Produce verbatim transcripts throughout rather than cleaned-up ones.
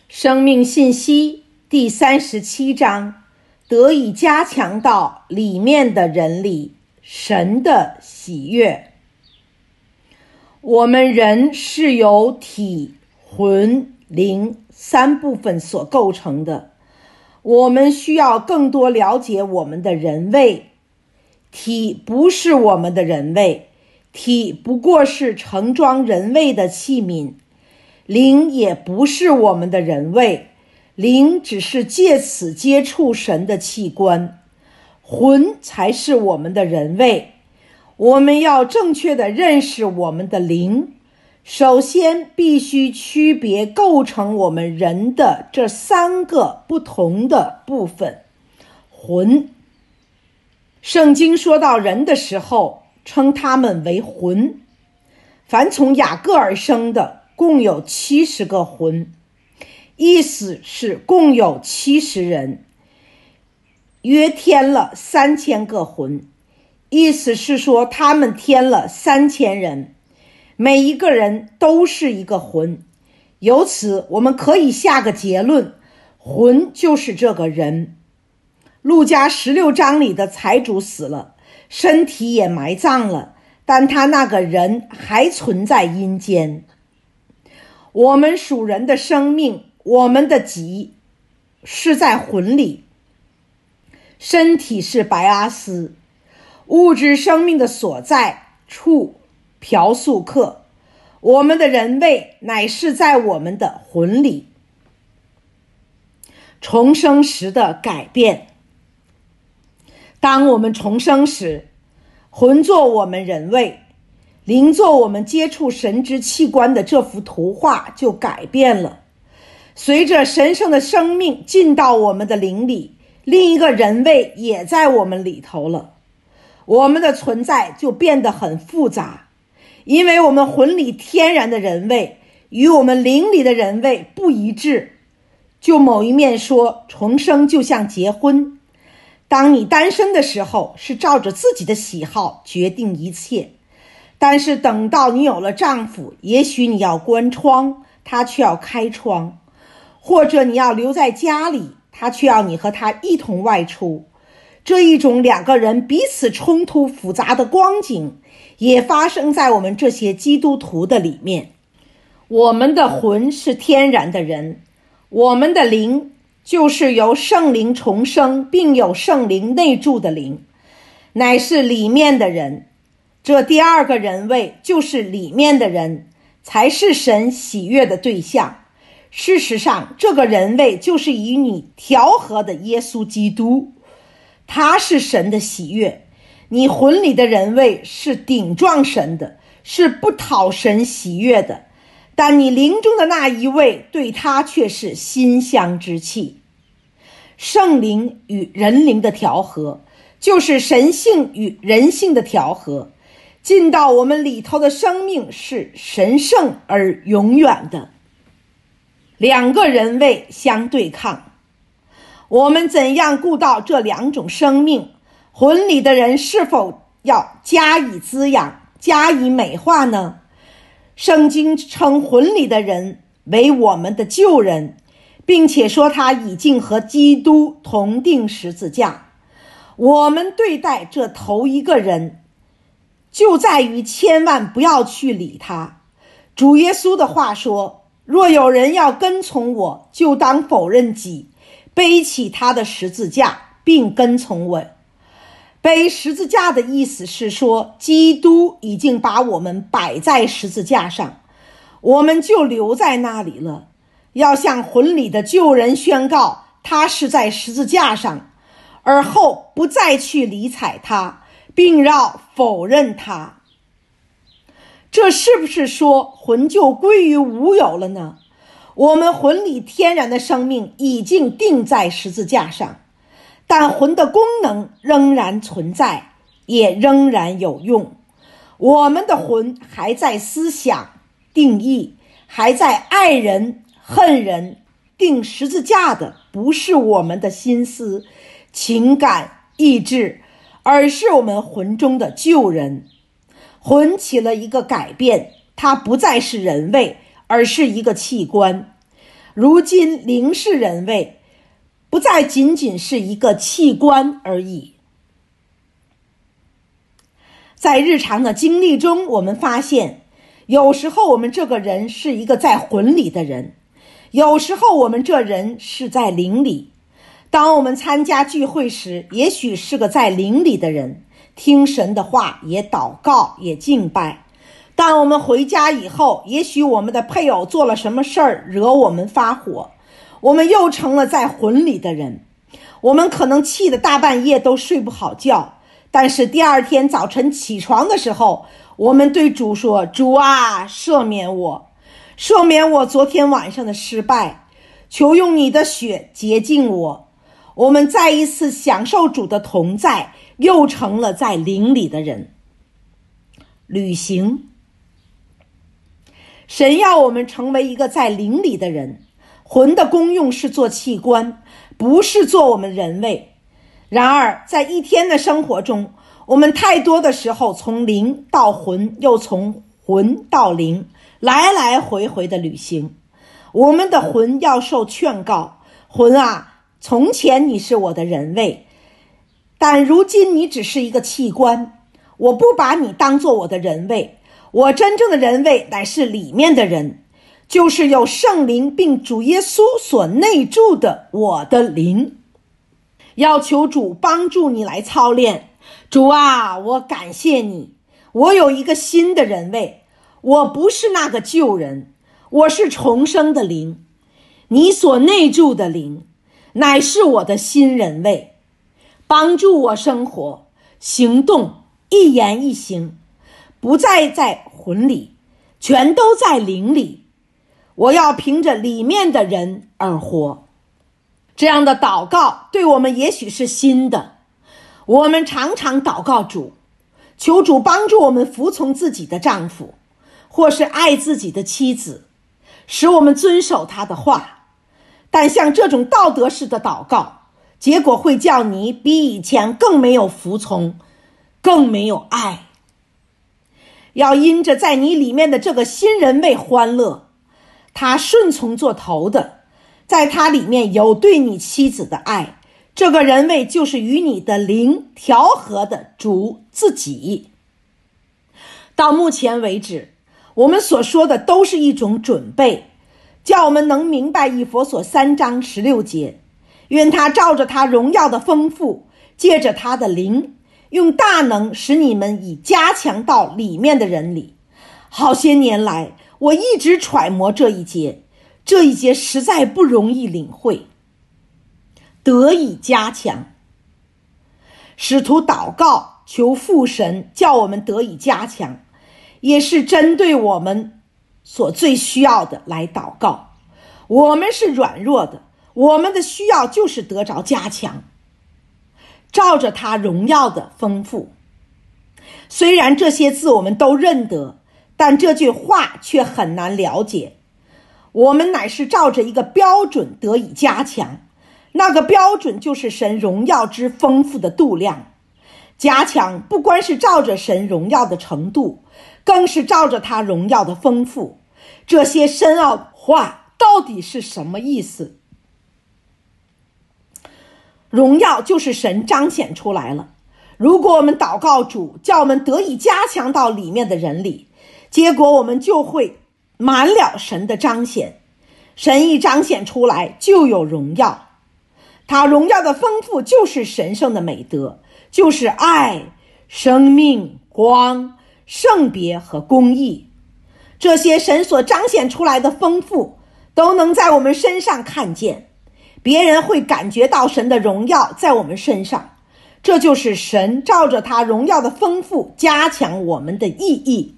生命信息第三十七章，得以加强到里面的人里，神的喜悦。我们人是由体、魂、灵三部分所构成的，我们需要更多了解我们的人位。体不是我们的人位，体不过是盛装人位的器皿，灵也不是我们的人位，灵只是借此接触神的器官，魂才是我们的人位。我们要正确地认识我们的灵，首先必须区别构成我们人的这三个不同的部分。魂，圣经说到人的时候，称他们为魂。凡从雅各而生的共有七十个魂，意思是共有七十人，约添了三千个魂，意思是说他们添了三千人，每一个人都是一个魂。由此我们可以下个结论，魂就是这个人。路加十六章里的财主死了，身体也埋葬了，但他那个人还存在阴间。我们属人的生命，我们的己是在魂里，身体是白阿斯，物质生命的所在处朴素克，我们的人位乃是在我们的魂里。重生时的改变，当我们重生时，魂作我们人位，灵作我们接触神之器官的这幅图画就改变了。随着神圣的生命进到我们的灵里，另一个人位也在我们里头了。我们的存在就变得很复杂，因为我们魂里天然的人位与我们灵里的人位不一致。就某一面说，重生就像结婚。当你单身的时候，是照着自己的喜好决定一切，但是等到你有了丈夫，也许你要关窗，他却要开窗，或者你要留在家里，他却要你和他一同外出。这一种两个人彼此冲突复杂的光景，也发生在我们这些基督徒的里面。我们的魂是天然的人，我们的灵就是由圣灵重生并有圣灵内住的灵，乃是里面的人。这第二个人位就是里面的人，才是神喜悦的对象。事实上，这个人位就是与你调和的耶稣基督，他是神的喜悦。你魂里的人位是顶撞神的，是不讨神喜悦的，但你灵中的那一位对他却是馨香之气。圣灵与人灵的调和，就是神性与人性的调和。进到我们里头的生命是神圣而永远的。两个人位相对抗，我们怎样顾到这两种生命？魂里的人是否要加以滋养，加以美化呢？圣经称魂里的人为我们的旧人，并且说他已经和基督同定十字架。我们对待这头一个人，就在于千万不要去理他。主耶稣的话说，若有人要跟从我，就当否认己，背起他的十字架，并跟从我。背十字架的意思是说，基督已经把我们摆在十字架上，我们就留在那里了。要向魂里的旧人宣告，他是在十字架上，而后不再去理睬他，并要否认他。这是不是说魂就归于无有了呢？我们魂里天然的生命已经定在十字架上，但魂的功能仍然存在，也仍然有用。我们的魂还在思想、定义，还在爱人、恨人。定十字架的不是我们的心思、情感、意志，而是我们魂中的旧人。魂起了一个改变，它不再是人位，而是一个器官。 如今灵是人位，不再仅仅是一个器官而已。在日常的经历中，我们发现有时候我们这个人是一个在魂里的人，有时候我们这人是在灵里。当我们参加聚会时，也许是个在灵里的人，听神的话，也祷告，也敬拜。当我们回家以后，也许我们的配偶做了什么事儿惹我们发火，我们又成了在魂里的人。我们可能气得大半夜都睡不好觉，但是第二天早晨起床的时候，我们对主说，主啊，赦免我，赦免我昨天晚上的失败，求用你的血洁净我。我们再一次享受主的同在，又成了在灵里的人。旅行，神要我们成为一个在灵里的人。魂的功用是做器官，不是做我们人位。然而在一天的生活中，我们太多的时候从灵到魂，又从魂到灵，来来回回的旅行。我们的魂要受劝告，魂啊，从前你是我的人位，但如今你只是一个器官，我不把你当作我的人位。我真正的人位乃是里面的人，就是有圣灵并主耶稣所内住的我的灵。要求主帮助你来操练。主啊，我感谢你，我有一个新的人位，我不是那个旧人，我是重生的灵。你所内住的灵乃是我的新人位，帮助我生活行动一言一行，不再在魂里，全都在灵里。我要凭着里面的人而活。这样的祷告对我们也许是新的。我们常常祷告主，求主帮助我们服从自己的丈夫，或是爱自己的妻子，使我们遵守他的话。但像这种道德式的祷告，结果会叫你比以前更没有服从，更没有爱。要因着在你里面的这个新人位欢乐，他顺从做头的，在他里面有对你妻子的爱，这个人位就是与你的灵调和的主自己。到目前为止，我们所说的都是一种准备，叫我们能明白以弗所三章十六节，愿他照着他荣耀的丰富，借着他的灵，用大能使你们以加强到里面的人里。好些年来，我一直揣摩这一节，这一节实在不容易领会。得以加强，使徒祷告求父神叫我们得以加强，也是针对我们所最需要的来祷告。我们是软弱的，我们的需要就是得着加强，照着他荣耀的丰富。虽然这些字我们都认得，但这句话却很难了解。我们乃是照着一个标准得以加强，那个标准就是神荣耀之丰富的度量。加强不光是照着神荣耀的程度，更是照着他荣耀的丰富。这些深奥话到底是什么意思？荣耀就是神彰显出来了。如果我们祷告主叫我们得以加强到里面的人里，结果我们就会满了神的彰显。神一彰显出来就有荣耀，他荣耀的丰富就是神圣的美德，就是爱、生命、光、圣别和公义。这些神所彰显出来的丰富都能在我们身上看见，别人会感觉到神的荣耀在我们身上。这就是神照着他荣耀的丰富加强我们的意义。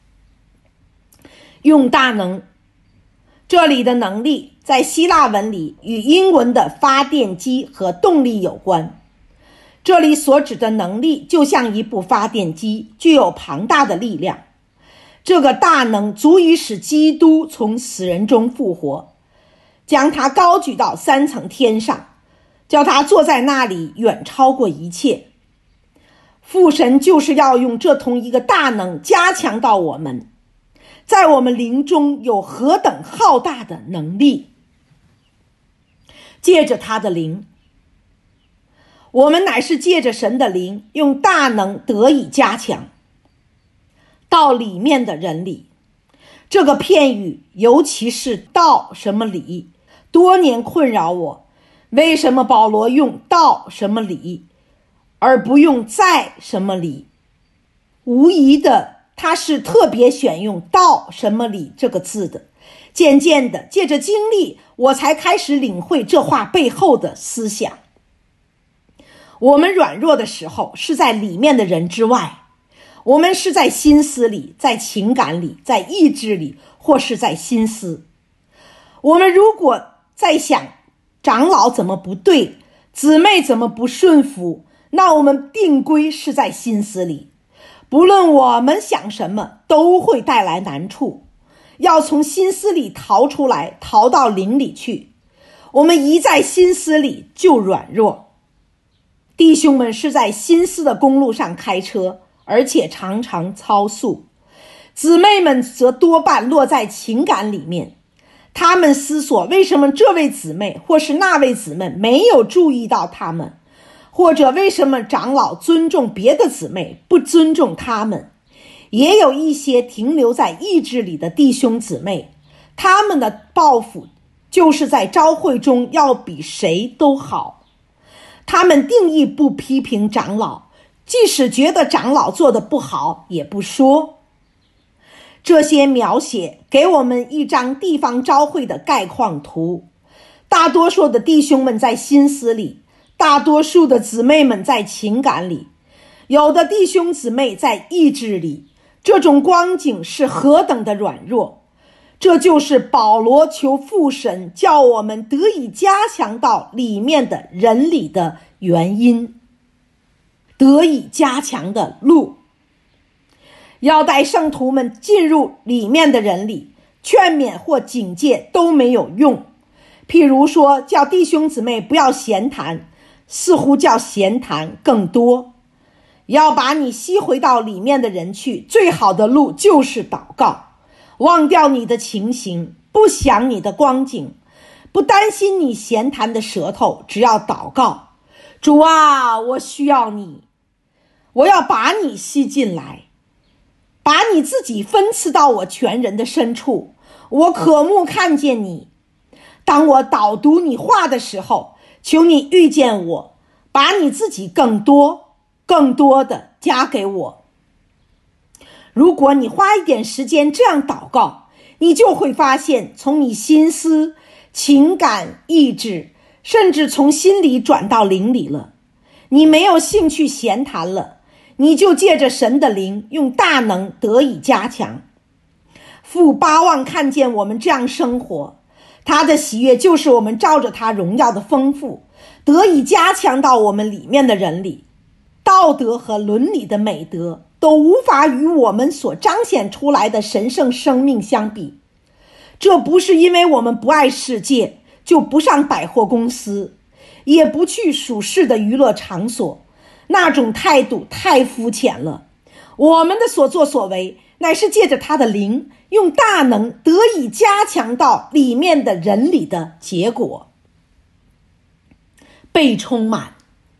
用大能，这里的能力在希腊文里与英文的发电机和动力有关。这里所指的能力就像一部发电机，具有庞大的力量。这个大能足以使基督从死人中复活，将他高举到三层天上，叫他坐在那里远超过一切。父神就是要用这同一个大能加强到我们，在我们灵中有何等浩大的能力。 借着他的灵。我们乃是借着神的灵，用大能得以加强到里面的人里。这个片语，尤其是到什么里，多年困扰我。为什么保罗用到什么里，而不用在什么里？无疑的，他是特别选用到什么里这个字的。渐渐的，借着经历，我才开始领会这话背后的思想。我们软弱的时候，是在里面的人之外，我们是在心思里，在情感里，在意志里，或是在心思。我们如果在想长老怎么不对，姊妹怎么不顺服，那我们定规是在心思里。不论我们想什么，都会带来难处。要从心思里逃出来，逃到灵里去。我们一在心思里就软弱。弟兄们是在心思的公路上开车，而且常常超速。姊妹们则多半落在情感里面。他们思索为什么这位姊妹或是那位姊妹没有注意到他们，或者为什么长老尊重别的姊妹，不尊重他们。也有一些停留在意志里的弟兄姊妹，他们的抱负就是在召会中要比谁都好。他们定义不批评长老，即使觉得长老做得不好，也不说。这些描写给我们一张地方召会的概况图。大多数的弟兄们在心思里，大多数的姊妹们在情感里，有的弟兄姊妹在意志里。这种光景是何等的软弱。这就是保罗求父神叫我们得以加强到里面的人里的原因，得以加强的路。要带圣徒们进入里面的人里，劝勉或警戒都没有用。譬如说叫弟兄姊妹不要闲谈，似乎叫闲谈更多。要把你吸回到里面的人去，最好的路就是祷告。忘掉你的情形，不想你的光景，不担心你闲谈的舌头，只要祷告。主啊，我需要你，我要把你吸进来，把你自己分赐到我全人的深处。我渴慕看见你。当我导读你话的时候，求你遇见我，把你自己更多更多的加给我。如果你花一点时间这样祷告，你就会发现，从你心思、情感、意志，甚至从心里转到灵里了。你没有兴趣闲谈了，你就借着神的灵，用大能得以加强。父巴望看见我们这样生活，他的喜悦就是我们照着他荣耀的丰富，得以加强到我们里面的人里。道德和伦理的美德都无法与我们所彰显出来的神圣生命相比。这不是因为我们不爱世界，就不上百货公司，也不去属世的娱乐场所，那种态度太肤浅了。我们的所作所为，乃是借着他的灵，用大能得以加强到里面的人里的结果。被充满。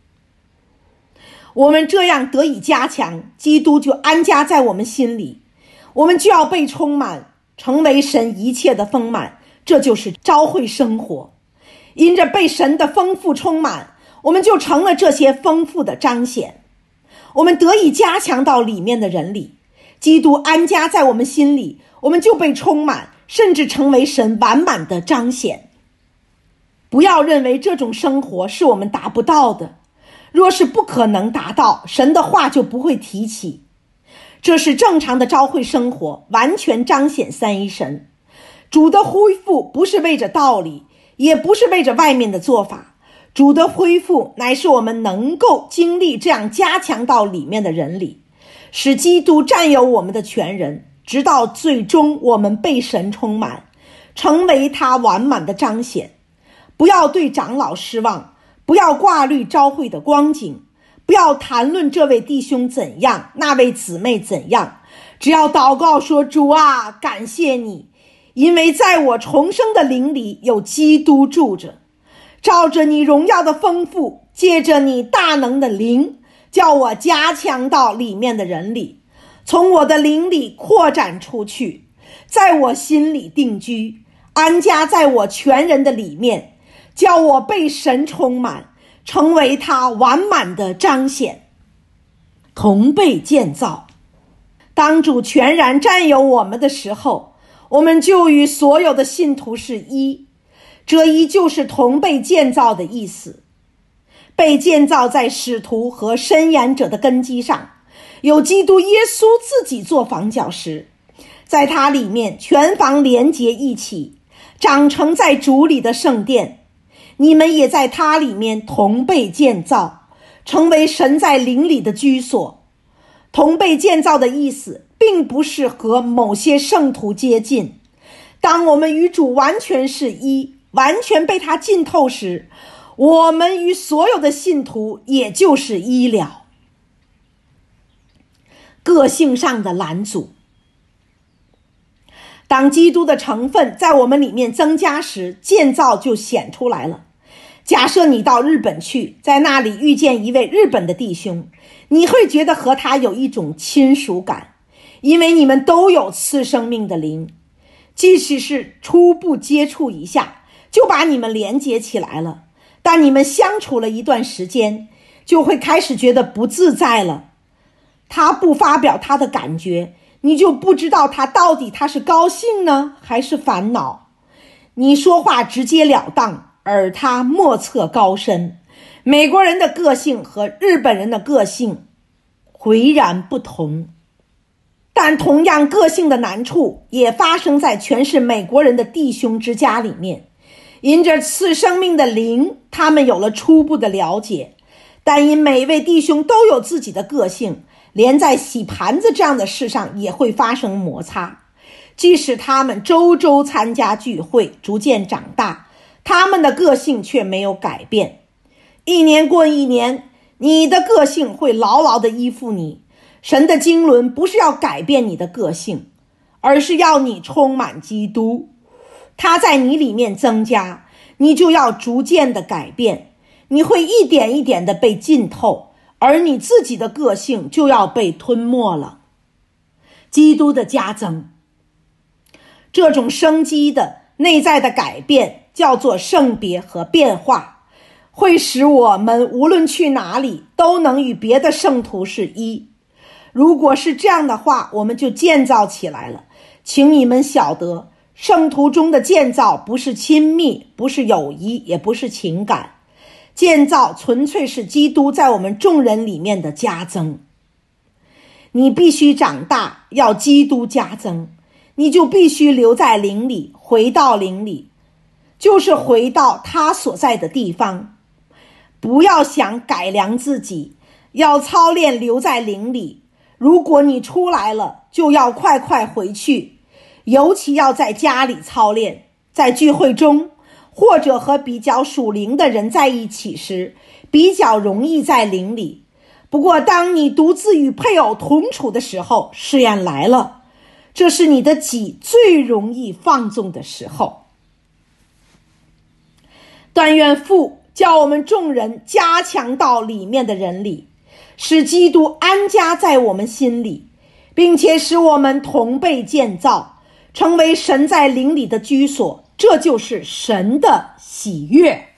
我们这样得以加强，基督就安家在我们心里，我们就要被充满，成为神一切的丰满。这就是召会生活。因着被神的丰富充满，我们就成了这些丰富的彰显。我们得以加强到里面的人里，基督安家在我们心里，我们就被充满，甚至成为神完满的彰显。不要认为这种生活是我们达不到的，若是不可能达到，神的话就不会提起。这是正常的召会生活，完全彰显三一神。主的恢复不是为着道理，也不是为着外面的做法。主的恢复乃是我们能够经历这样加强到里面的人里，使基督占有我们的全人，直到最终我们被神充满，成为他完满的彰显。不要对长老失望，不要挂虑召会的光景，不要谈论这位弟兄怎样，那位姊妹怎样，只要祷告说，主啊，感谢你，因为在我重生的灵里有基督住着。 照着你荣耀的丰富，借着你大能的灵，叫我加强到里面的人里，从我的灵里扩展出去，在我心里定居，安家在我全人的里面，叫我被神充满，成为他完满的彰显。同被建造，当主全然占有我们的时候，我们就与所有的信徒是一，这一就是同被建造的意思。被建造在使徒和申言者的根基上，有基督耶稣自己做房角石，在他里面全房连结一起，长成在主里的圣殿。你们也在他里面同被建造，成为神在灵里的居所。同被建造的意思并不是和某些圣徒接近，当我们与主完全是一，完全被他浸透时，我们与所有的信徒也就是一了。个性上的拦阻，当基督的成分在我们里面增加时，建造就显出来了。假设你到日本去，在那里遇见一位日本的弟兄，你会觉得和他有一种亲属感，因为你们都有次生命的灵，即使是初步接触一下，就把你们连接起来了。但你们相处了一段时间，就会开始觉得不自在了。他不发表他的感觉，你就不知道他到底他是高兴呢，还是烦恼。你说话直截了当，而他莫测高深。美国人的个性和日本人的个性迥然不同，但同样个性的难处也发生在全是美国人的弟兄之家里面。因着次生命的灵，他们有了初步的了解，但因每位弟兄都有自己的个性，连在洗盘子这样的事上也会发生摩擦。即使他们周周参加聚会，逐渐长大，他们的个性却没有改变。一年过一年，你的个性会牢牢地依附你。神的经纶不是要改变你的个性，而是要你充满基督，他在你里面增加，你就要逐渐的改变，你会一点一点的被浸透，而你自己的个性就要被吞没了。基督的加增，这种生机的内在的改变叫做圣别和变化，会使我们无论去哪里都能与别的圣徒是一。如果是这样的话，我们就建造起来了。请你们晓得，圣徒中的建造不是亲密，不是友谊，也不是情感，建造纯粹是基督在我们众人里面的加增。你必须长大，要基督加增，你就必须留在灵里，回到灵里，就是回到他所在的地方。不要想改良自己，要操练留在灵里。如果你出来了，就要快快回去，尤其要在家里操练，在聚会中或者和比较属灵的人在一起时，比较容易在灵里。不过当你独自与配偶同处的时候，试验来了，这是你的己最容易放纵的时候。但愿父叫我们众人加强到里面的人里，使基督安家在我们心里，并且使我们同被建造，成为神在灵里的居所，这就是神的喜悦。